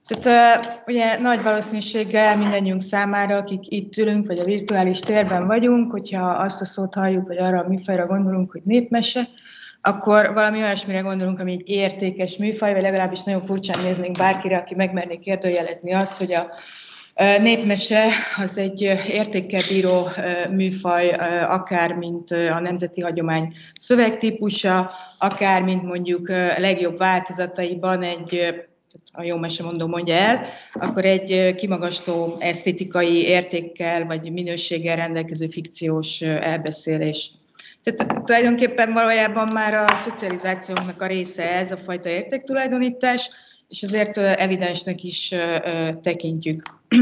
Tehát ugye nagy valószínűséggel mindannyiunk számára, akik itt ülünk, vagy a virtuális térben vagyunk, hogyha azt a szót halljuk, vagy arra a műfajra gondolunk, hogy népmese, akkor valami olyasmire gondolunk, ami egy értékes műfaj, vagy legalábbis nagyon furcsán néznénk bárkire, aki megmerné kérdőjelezni azt, hogy a népmese az egy értékkel bíró műfaj, akár mint a nemzeti hagyomány szövegtípusa, akár mint mondjuk a legjobb változataiban ha jó mesemondó mondja el, akkor egy kimagasló esztétikai értékkel vagy minőséggel rendelkező fikciós elbeszélés. Tehát tulajdonképpen valójában már a szocializációnknak a része ez a fajta értéktulajdonítás, és azért evidensnek is tekintjük.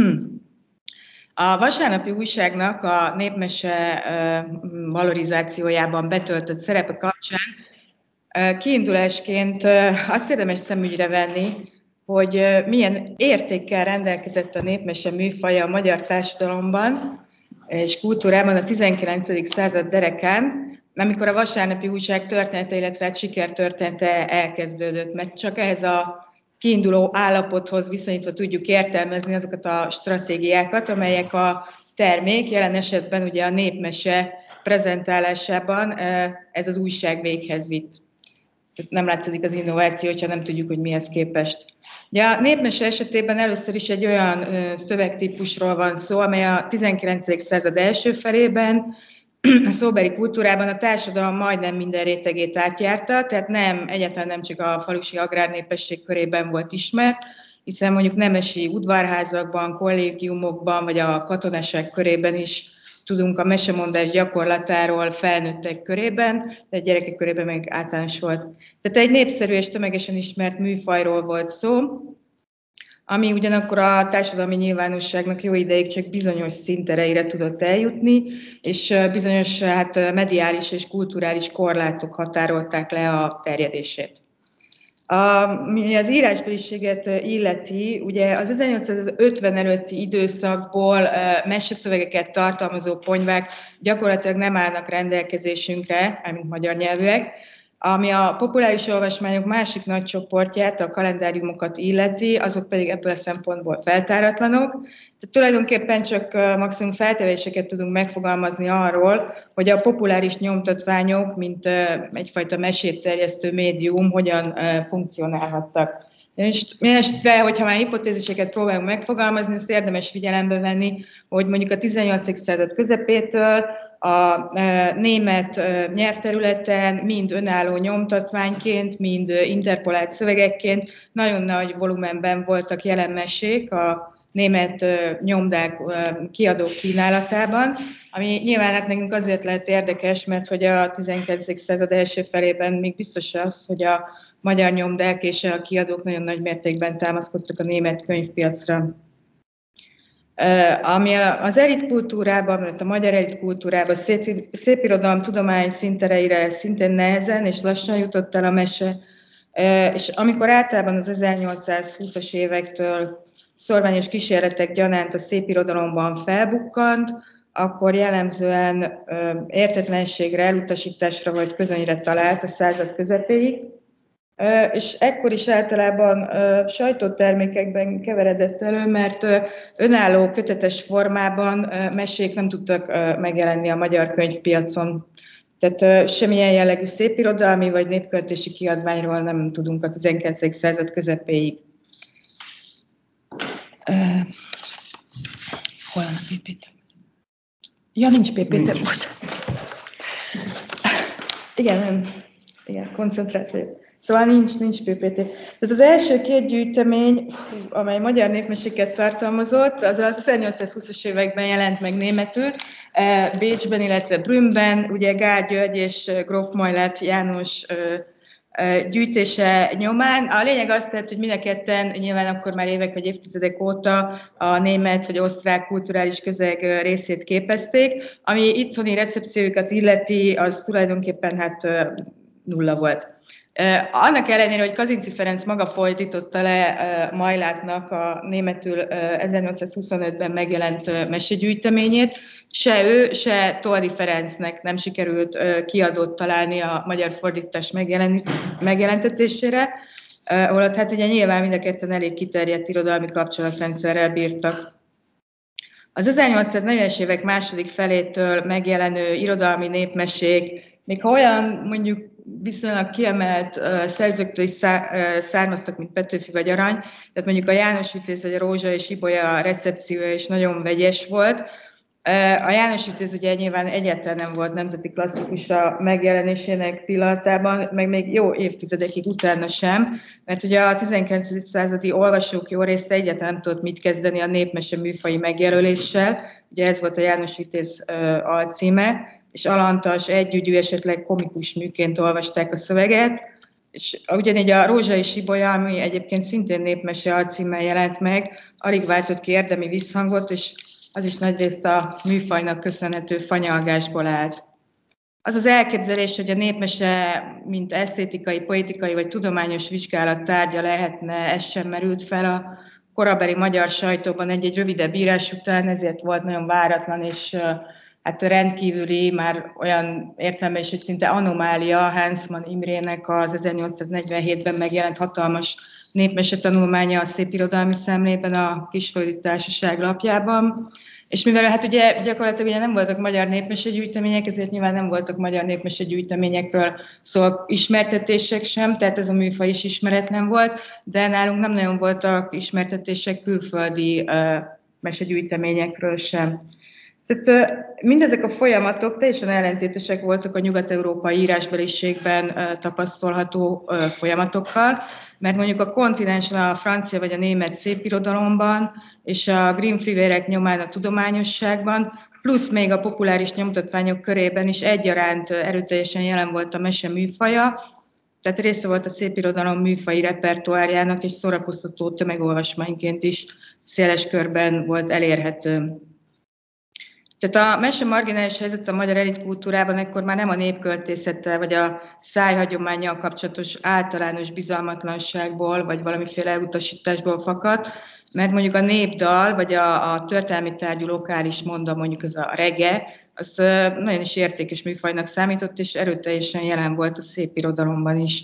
A vasárnapi újságnak a népmese valorizációjában betöltött szerepe kapcsán kiindulásként azt érdemes szemügyre venni, hogy milyen értékkel rendelkezett a népmese műfaja a magyar társadalomban és kultúrában a 19. század derekán, amikor a vasárnapi újság története, illetve sikertörténete elkezdődött, mert csak ehhez a kiinduló állapothoz viszonyítva tudjuk értelmezni azokat a stratégiákat, amelyek a termék, jelen esetben ugye a népmese prezentálásában ez az újság véghez vitt. Tehát nem látszik az innováció, ha nem tudjuk, hogy mihez képest. Ja, a népmese esetében először is egy olyan szövegtípusról van szó, amely a 19. század első felében a szóbeli kultúrában a társadalom majdnem minden rétegét átjárta, tehát egyáltalán nem csak a falusi agrárnépesség körében volt ismert, hiszen mondjuk nemesi udvarházakban, kollégiumokban, vagy a katonaság körében is tudunk a mesemondás gyakorlatáról felnőttek körében, de a gyerekek körében meg általános volt. Tehát egy népszerű és tömegesen ismert műfajról volt szó, ami ugyanakkor a társadalmi nyilvánosságnak jó ideig csak bizonyos szintereire tudott eljutni, és bizonyos mediális és kulturális korlátok határolták le a terjedését. Ami az írásbeliséget illeti, ugye az 1850 előtti időszakból meseszövegeket tartalmazó ponyvák gyakorlatilag nem állnak rendelkezésünkre, mármint magyar nyelvűek, ami a populáris olvasmányok másik nagy csoportját, a kalendáriumokat illeti, azok pedig ebből a szempontból feltáratlanok. Tehát tulajdonképpen csak maximum feltevéseket tudunk megfogalmazni arról, hogy a populáris nyomtatványok, mint egyfajta mesét terjesztő médium, hogyan funkcionálhattak. És mindenesetre, hogyha már hipotéziseket próbálunk megfogalmazni, azt érdemes figyelembe venni, hogy mondjuk a 18. század közepétől a német nyelvterületen mind önálló nyomtatványként, mind interpolált szövegekként nagyon nagy volumenben voltak jelen mesék a német nyomdák kiadók kínálatában, ami nyilván hát nekünk azért lehet érdekes, mert hogy a 19. század első felében még biztos az, hogy a magyar nyomdák és a kiadók nagyon nagy mértékben támaszkodtak a német könyvpiacra. Ami az elitkultúrában, a magyar elitkultúrában, szépirodalom tudomány szintereire szintén nehezen és lassan jutott el a mese, és amikor általában az 1820-as évektől szorványos kísérletek gyanánt a szépirodalomban felbukkant, akkor jellemzően értetlenségre, elutasításra vagy közönyre talált a század közepéig, és ekkor is általában sajtótermékekben keveredett elő, mert önálló kötetes formában mesék nem tudtak megjelenni a magyar könyvpiacon. Tehát semmilyen jellegű szépirodalmi vagy népköltési kiadványról nem tudunk a 19. század közepéig. Hol van a PPT? Ja, nincs PPT most. Igen, koncentrált vagyok. Szóval nincs PPT. Tehát az első két gyűjtemény, amely magyar népmeséket tartalmazott, az 1820-as években jelent meg németül, Bécsben, illetve Brünnben, ugye Gál György és Gróf Majlát János gyűjtése nyomán. A lényeg az tehát, hogy mind a ketten nyilván akkor már évek vagy évtizedek óta a német vagy osztrák kulturális közeg részét képezték, ami itthoni recepciójukat illeti, az tulajdonképpen nulla volt. Annak ellenére, hogy Kazinczy Ferenc maga fordította le Majlátnak a németül 1825-ben megjelent mesegyűjteményét, se ő, se Toldy Ferencnek nem sikerült kiadót találni a magyar fordítás megjelentetésére. ahol hát ugye nyilván mind a ketten elég kiterjedt irodalmi kapcsolatrendszerrel bírtak. Az 1840-es évek második felétől megjelenő irodalmi népmesék, még ha olyan mondjuk viszonylag kiemelt szerzőktől is származtak, mint Petőfi vagy Arany, tehát mondjuk a János Vitéz vagy a Rózsa és Ibolya recepciója is nagyon vegyes volt. A János Vitéz ugye nyilván egyáltalán nem volt nemzeti klasszikus a megjelenésének pillanatában, meg még jó évtizedekig utána sem, mert ugye a 19. századi olvasók jó része egyáltalán nem tudott mit kezdeni a népmese műfaji megjelöléssel, ugye ez volt a János Vitéz alcíme, és alantas, együgyű, esetleg komikus műként olvasták a szöveget, és ugyanígy a Rózsa és Ibolya, ami egyébként szintén népmese alcímmel jelent meg, alig váltott ki érdemi visszhangot, és az is nagyrészt a műfajnak köszönhető fanyalgásból állt. Az az elképzelés, hogy a népmese, mint esztétikai, poetikai vagy tudományos vizsgálat tárgya lehetne, ez sem merült fel a korabeli magyar sajtóban egy-egy rövidebb írás után, ezért volt nagyon váratlan és hát rendkívüli, már olyan értelemben is, hogy szinte anomália Hansmann Imrének az 1847-ben megjelent hatalmas népmese tanulmánya a Szépirodalmi Szemlében, a Kisföldi Társaság lapjában. És mivel hát ugye gyakorlatilag ugye nem voltak magyar népmesegyűjtemények, ezért nyilván nem voltak magyar népmesegyűjteményekről szóló ismertetések sem, tehát ez a műfaj is ismeretlen volt, de nálunk nem nagyon voltak ismertetések külföldi mesegyűjteményekről sem. Tehát mindezek a folyamatok teljesen ellentétesek voltak a nyugat-európai írásbeliségben tapasztalható folyamatokkal, mert mondjuk a kontinensen a francia vagy a német szépirodalomban és a Grimm-fivérek nyomán a tudományosságban, plusz még a populáris nyomtatványok körében is egyaránt erőteljesen jelen volt a mese műfaja, tehát része volt a szépirodalom műfaji repertoárjának, és szórakoztató tömegolvasmányként is széles körben volt elérhető. Tehát a mese marginális helyzet a magyar elitkultúrában ekkor már nem a népköltészettel vagy a szájhagyománnyal kapcsolatos általános bizalmatlanságból vagy valamiféle elutasításból fakadt, mert mondjuk a népdal vagy a történelmi tárgyú lokális monda, mondjuk az a regge, az nagyon is értékes műfajnak számított, és erőteljesen jelen volt a szépirodalomban is.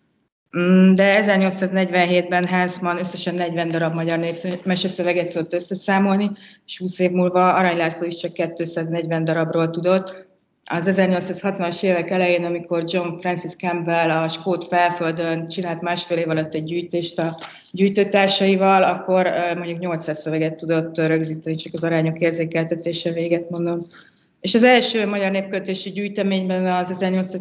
De 1847-ben Hansmann összesen 40 darab magyar népmeseszöveget tudott összeszámolni, és 20 év múlva Arany László is csak 240 darabról tudott. Az 1860-as évek elején, amikor John Francis Campbell a skót felföldön csinált másfél év alatt egy gyűjtést a gyűjtőtársaival, akkor mondjuk 800 szöveget tudott rögzíteni, csak az arányok érzékeltetése véget mondom. És az első magyar népköltési gyűjteményben az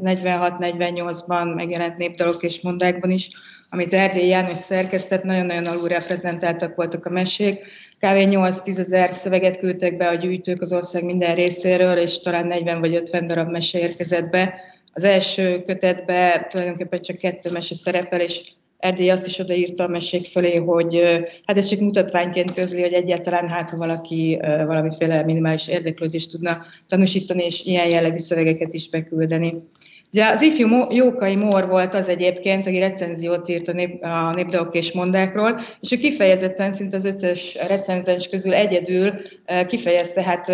1846-48-ban megjelent Népdalok és mondákban is, amit Erdélyi János szerkesztett, nagyon-nagyon alulreprezentáltak voltak a mesék. Kb. 8-10 ezer szöveget küldtek be a gyűjtők az ország minden részéről, és talán 40 vagy 50 darab mese érkezett be. Az első kötetben tulajdonképpen csak 2 mese szerepel, és Erdély azt is odaírta a mesék fölé, hogy hát ez csak mutatványként közli, hogy egyáltalán hát, ha valaki valamiféle minimális érdeklődést tudna tanúsítani, és ilyen jellegű szövegeket is beküldeni. Ugye az ifjú Jókai Mór volt az egyébként, aki recenziót írt a Népdalok és mondákról, és ő kifejezetten szinte az összes recenzens közül egyedül kifejezte hát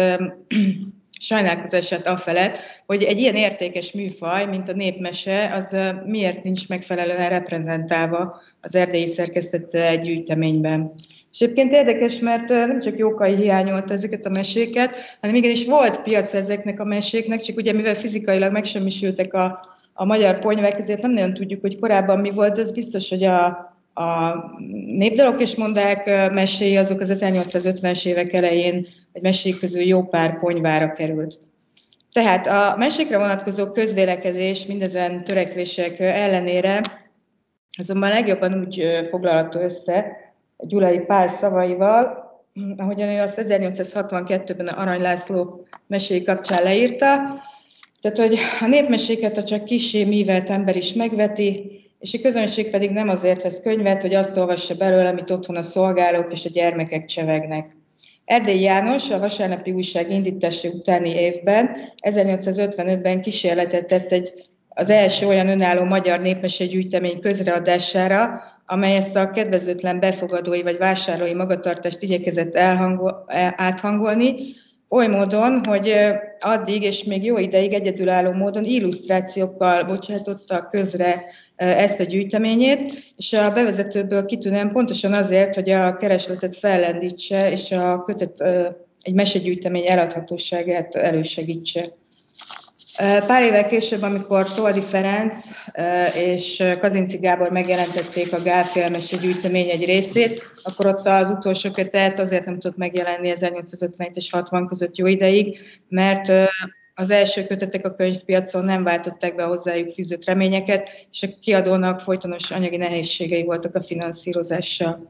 sajnálkozását afelett, hogy egy ilyen értékes műfaj, mint a népmese, az miért nincs megfelelően reprezentálva az erdélyi szerkesztett gyűjteményben. És egyébként érdekes, mert nem csak Jókai hiányolta ezeket a meséket, hanem igenis volt piac ezeknek a meséknek, csak ugye mivel fizikailag megsemmisültek a magyar ponyvák, ezért nem nagyon tudjuk, hogy korábban mi volt, az biztos, hogy a Népdalok és mondák meséi azok az 1850-es évek elején egy mesék közül jó pár ponyvára került. Tehát a mesékre vonatkozó közvélekedés mindezen törekvések ellenére azonban legjobban úgy foglalható össze Gyulai Pál szavaival, ahogyan ő azt 1862-ben a Arany László meséi kapcsán leírta, tehát, hogy a népmeséket a csak kissé mívelt ember is megveti, és a közönség pedig nem azért vesz könyvet, hogy azt olvassa belőle, amit otthon a szolgálók és a gyermekek csevegnek. Erdélyi János a Vasárnapi Újság indítása utáni évben, 1855-ben kísérletet tett az első olyan önálló magyar népmesegyűjtemény közreadására, amely ezt a kedvezőtlen befogadói vagy vásárlói magatartást igyekezett áthangolni, oly módon, hogy addig és még jó ideig egyedülálló módon illusztrációkkal bocsátotta közre ezt a gyűjteményét, és a bevezetőből kitűnően pontosan azért, hogy a keresletet fellendítse, és a kötet egy mesegyűjtemény eladhatóságát elősegítse. Pár évvel később, amikor Toldy Ferenc és Kazinczy Gábor megjelentették a Gál-félmese gyűjtemény egy részét, akkor ott az utolsó kötet azért nem tudott megjelenni 1857 és 60 között jó ideig, mert az első kötetek a könyvpiacon nem váltották be a hozzájuk fűzött reményeket, és a kiadónak folytonos anyagi nehézségei voltak a finanszírozással.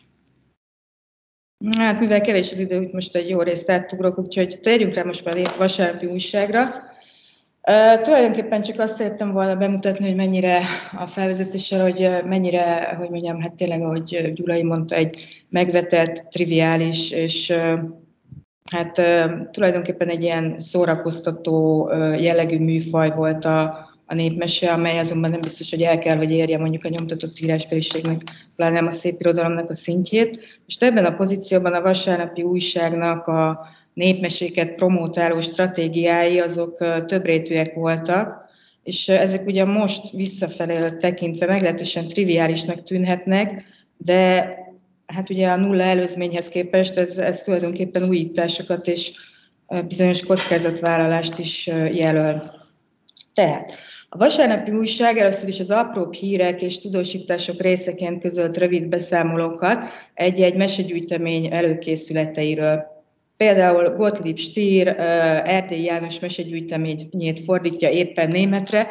Hát mivel kevés az idő, most egy jó részt átugrok, úgyhogy térjünk rá most már a vasárnapi újságra. Tulajdonképpen csak azt szerettem volna bemutatni, hogy mennyire a felvezetéssel, hogy mennyire, hogy mondjam, hát tényleg, ahogy Gyulai mondta, egy megvetett, triviális, és hát tulajdonképpen egy ilyen szórakoztató jellegű műfaj volt a népmese, amely azonban nem biztos, hogy el kell, hogy érje mondjuk a nyomtatott írásbeliségnek, pláne nem a szépirodalomnak a szintjét. Most ebben a pozícióban a vasárnapi újságnak a népmeséket promótáló stratégiái azok többrétűek voltak, és ezek ugye most visszafelé tekintve meglehetősen triviálisnak tűnhetnek, de hát ugye a nulla előzményhez képest ez tulajdonképpen újításokat és bizonyos kockázatvállalást is jelöl. Tehát a vasárnapi újság először is az apróbb hírek és tudósítások részeként közölt rövid beszámolókat egy-egy mesegyűjtemény előkészületeiről. Például Gottlieb Stier Erdélyi János mesegyűjteményét fordítja éppen németre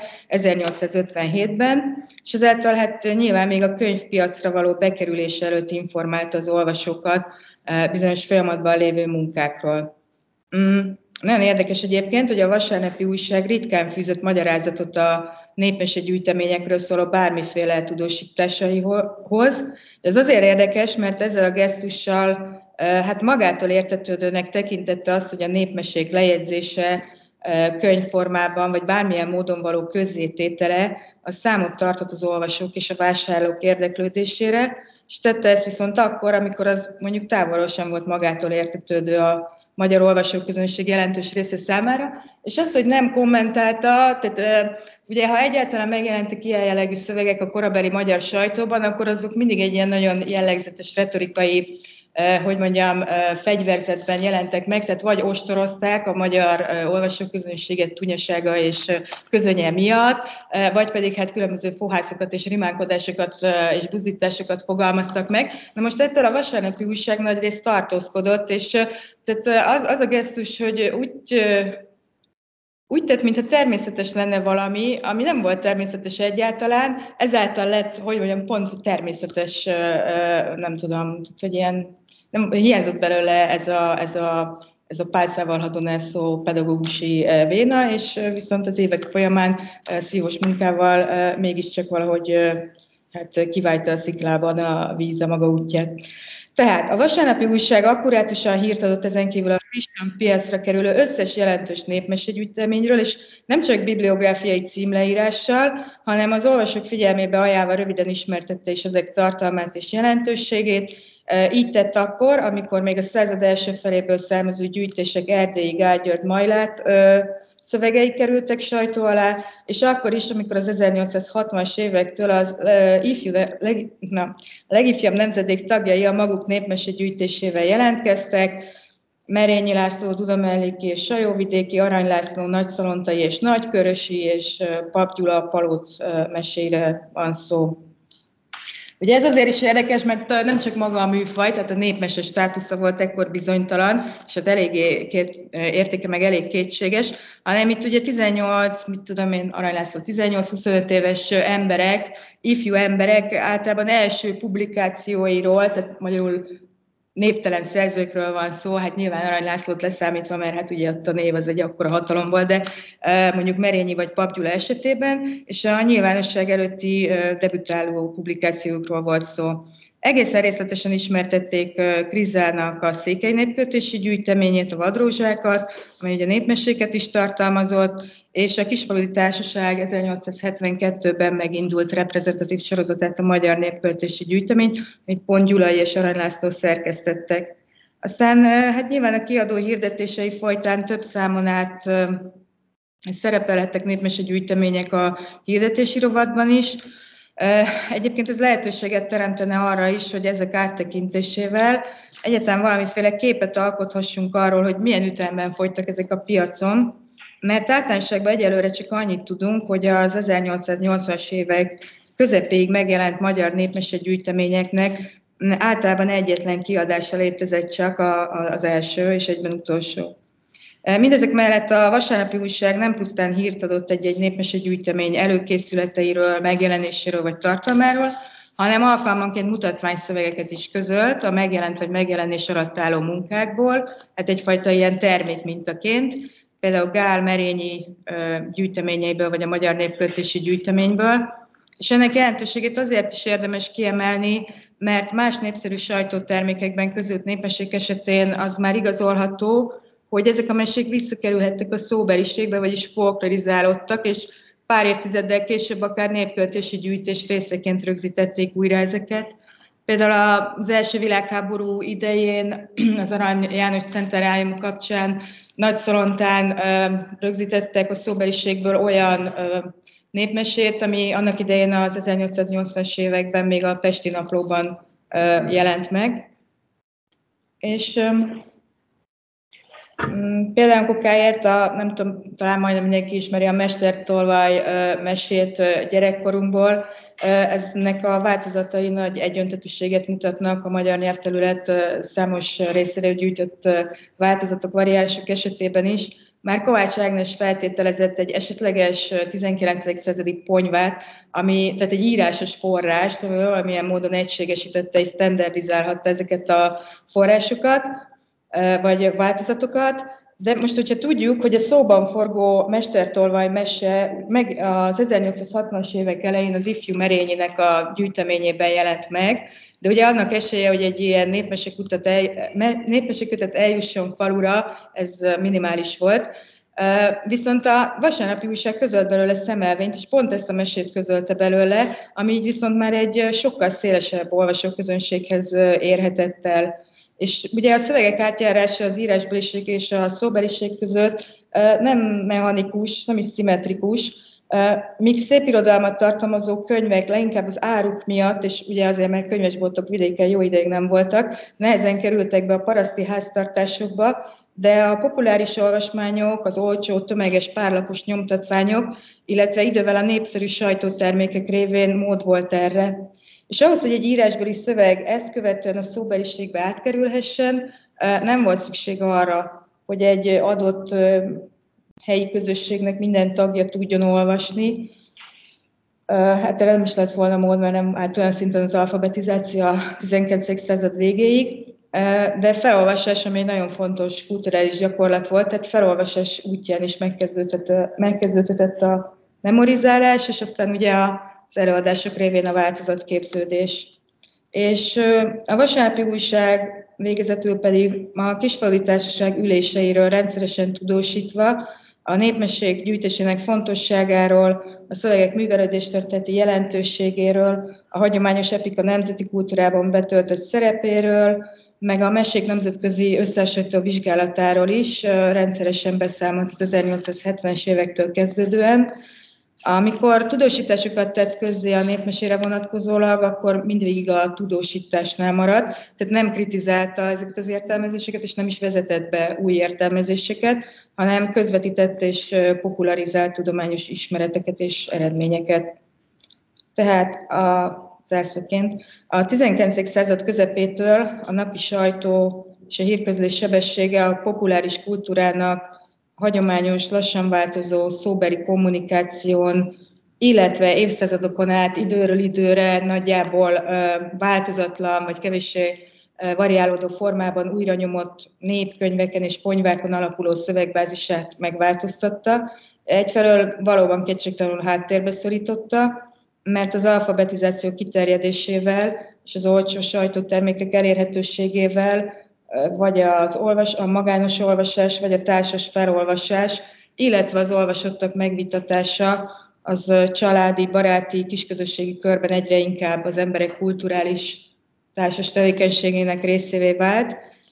1857-ben, és ezáltal hát nyilván még a könyvpiacra való bekerülés előtt informálta az olvasókat bizonyos folyamatban lévő munkákról. Nagyon érdekes egyébként, hogy a vasárnapi újság ritkán fűzött magyarázatot a népmese gyűjteményekről szóló bármiféle tudósításaihoz. Ez azért érdekes, mert ezzel a gesztussal hát magától értetődőnek tekintette azt, hogy a népmesék lejegyzése könyvformában, vagy bármilyen módon való közzététele, az számot tartott az olvasók és a vásárlók érdeklődésére, és tette ezt viszont akkor, amikor az mondjuk távolról sem volt magától értetődő a magyar olvasóközönség jelentős része számára, és az, hogy nem kommentálta, tehát ugye ha egyáltalán megjelentek ilyen jellegű szövegek a korabeli magyar sajtóban, akkor azok mindig egy ilyen nagyon jellegzetes retorikai, hogy mondjam, fegyverzetben jelentek meg, tehát vagy ostorozták a magyar olvasóközönséget tunyasága és közönye miatt, vagy pedig hát különböző fohászokat és rimánkodásokat és buzdításokat fogalmaztak meg. Na most ettől a vasárnapi újság nagyrészt tartózkodott, és tehát az a gesztus, hogy úgy tett, mintha természetes lenne valami, ami nem volt természetes egyáltalán, ezáltal lett, hogy mondjam, pont természetes, nem tudom, hogy ilyen, nem, hiányzott belőle ez a pálcával hadonászó pedagógusi véna, és viszont az évek folyamán szívós munkával mégiscsak valahogy hát kiválta a sziklában a víz a maga útját. Tehát a vasárnapi újság akkurátusan hírt adott ezen kívül a frissen piacra kerülő összes jelentős népmesegyűjteményről, és nem csak bibliográfiai címleírással, hanem az olvasók figyelmébe ajánlva röviden ismertette is ezek tartalmát és jelentőségét. Így tett akkor, amikor még a század első feléből származó gyűjtések Erdélyi Gál György Majlát szövegei kerültek sajtó alá, és akkor is, amikor az 1860-as évektől az legifjabb nemzedék tagjai a maguk népmese gyűjtésével jelentkeztek, Merényi László, Dudamelléki és Sajóvidéki, Arany László, Nagyszalontai és Nagykörösi, és Pap Gyula Palóc mesére van szó. Ugye ez azért is érdekes, mert nem csak maga a műfaj, tehát a népmese státusza volt ekkor bizonytalan, és hát eléggé értéke meg elég kétséges, hanem itt ugye 18-25 éves emberek, ifjú emberek általában első publikációiról, tehát magyarul névtelen szerzőkről van szó, hát nyilván Arany Lászlót leszámítva, mert hát ugye ott a név az egy akkora hatalom volt, de mondjuk Merényi vagy Pap Gyula esetében, és a nyilvánosság előtti debütáló publikációkról volt szó. Egészen részletesen ismertették Krizának a székely népköltési gyűjteményét, a vadrózsákat, amely ugye népmeséket is tartalmazott, és a Kisfaludy Társaság 1872-ben megindult reprezentatív sorozatát, a Magyar Népköltési Gyűjteményt, amit pont Gyulai és Arany László szerkesztettek. Aztán hát nyilván a kiadó hirdetései folytán több számon át szerepelhettek népmesegyűjtemények a hirdetési rovatban is. Egyébként ez lehetőséget teremtene arra is, hogy ezek áttekintésével egyáltalán valamiféle képet alkothassunk arról, hogy milyen ütemben folytak ezek a piacon, mert általánosságban egyelőre csak annyit tudunk, hogy az 1880-as évek közepéig megjelent magyar népmesegyűjteményeknek általában egyetlen kiadása létezett csak az első és egyben utolsó. Mindezek mellett a Vasárnapi Újság nem pusztán hírt adott egy-egy népmesegyűjtemény előkészületeiről, megjelenéséről vagy tartalmáról, hanem alkalmanként mutatványszövegeket is közölt a megjelent vagy megjelenés alatt álló munkákból, hát egyfajta ilyen termékmintaként, például Gál Merényi gyűjteményeiből vagy a Magyar Népköltési Gyűjteményből. És ennek jelentőségét azért is érdemes kiemelni, mert más népszerű sajtótermékekben között népmesék esetén az már igazolható, hogy ezek a mesék visszakerülhettek a szóbeliségbe, vagyis folklorizálódtak, és pár évtizeddel később akár népköltési gyűjtés részeként rögzítették újra ezeket. Például az első világháború idején az Arany János Centenárium kapcsán Nagyszolontán rögzítettek a szóbeliségből olyan népmesét, ami annak idején az 1880-as években még a Pesti Naplóban jelent meg. És például Kokáért, nem tudom, talán majdnem mindenki ismeri a Mestertolvaj mesét gyerekkorunkból. Eznek a változatai nagy egyöntetűséget mutatnak a magyar nyelvterület számos részéről gyűjtött változatok, variánsok esetében is. Már Kovács Ágnes feltételezett egy esetleges 19. századi ponyvát, tehát egy írásos forrást, ami valamilyen módon egységesítette és standardizálhatta ezeket a forrásokat, vagy változatokat, de most, hogyha tudjuk, hogy a szóban forgó Mestertolvaj mese az 1860-as évek elején az Ifjú Merényinek a gyűjteményében jelent meg, de ugye annak esélye, hogy egy ilyen népmesekötet eljusson falura, ez minimális volt. Viszont a Vasárnapi Újság közölt belőle szemelvényt, és pont ezt a mesét közölte belőle, ami így viszont már egy sokkal szélesebb olvasóközönséghez érhetett el. És ugye a szövegek átjárása az írásbeliség és a szóbeliség között nem mechanikus, nem is szimmetrikus, míg szépirodalmat tartalmazó könyvek leginkább az áruk miatt, és ugye azért, mert könyvesboltok vidéken jó ideig nem voltak, nehezen kerültek be a paraszti háztartásokba, de a populáris olvasmányok, az olcsó, tömeges párlapos nyomtatványok, illetve idővel a népszerű sajtótermékek révén mód volt erre. És ahhoz, hogy egy írásbeli szöveg ezt követően a szóbeliségbe átkerülhessen, nem volt szükség arra, hogy egy adott helyi közösségnek minden tagja tudjon olvasni. Hát erre nem is lett volna mód, mert nem állt olyan szinten az alfabetizáció a 19. század végéig, de felolvasás, ami egy nagyon fontos kulturális gyakorlat volt, tehát felolvasás útján is megkezdődhetett a memorizálás, és aztán ugye az előadások révén a változatképződés. És a Vasárnapi Újság végezetül pedig a Kisfaludy Társaság üléseiről rendszeresen tudósítva, a népmeség gyűjtésének fontosságáról, a szövegek művelődéstörténeti jelentőségéről, a hagyományos epika nemzeti kultúrában betöltött szerepéről, meg a mesék nemzetközi összehasonlító vizsgálatáról is rendszeresen beszámolt az 1870-es évektől kezdődően. Amikor tudósításokat tett közzé a népmesére vonatkozólag, akkor mindvégig a tudósításnál maradt, tehát nem kritizálta ezeket az értelmezéseket, és nem is vezetett be új értelmezéseket, hanem közvetített és popularizált tudományos ismereteket és eredményeket. Tehát zárszóként a 19. század közepétől a napi sajtó és a hírközlés sebessége a populáris kultúrának hagyományos, lassan változó szóbeli kommunikáción, illetve évszázadokon át időről időre nagyjából változatlan vagy kevéssé variálódó formában újra nyomott népkönyveken és ponyvákon alapuló szövegbázisát megváltoztatta. Egyfelől valóban kétségtelenül háttérbe szorította, mert az alfabetizáció kiterjedésével és az olcsó sajtótermékek elérhetőségével vagy a magányos olvasás, vagy a társas felolvasás, illetve az olvasottak megvitatása az családi, baráti, kisközösségi körben egyre inkább az emberek kulturális társas tevékenységének részévé vált,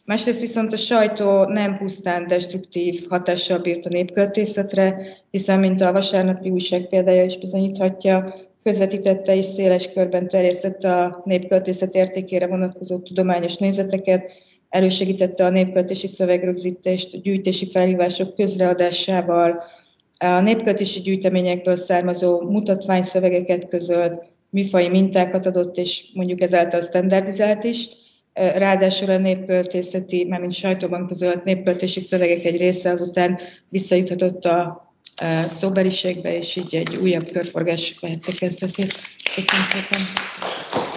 Másrészt viszont a sajtó nem pusztán destruktív hatással bírt a népköltészetre, hiszen, mint a vasárnapi újság példája is bizonyíthatja, közvetítette és széles körben terjesztette a népköltészet értékére vonatkozó tudományos nézeteket, elősegítette a népköltési szövegrögzítést, a gyűjtési felhívások közreadásával, a népköltési gyűjteményekből származó mutatványszövegeket közölt, műfaji mintákat adott, és mondjuk ezáltal standardizált is. Ráadásul a népköltészeti, mármint sajtóban közölt népköltési szövegek egy része azután visszajuthatott a szóbeliségbe, és így egy újabb körforgás vehette kezdetét. Köszönöm szépen!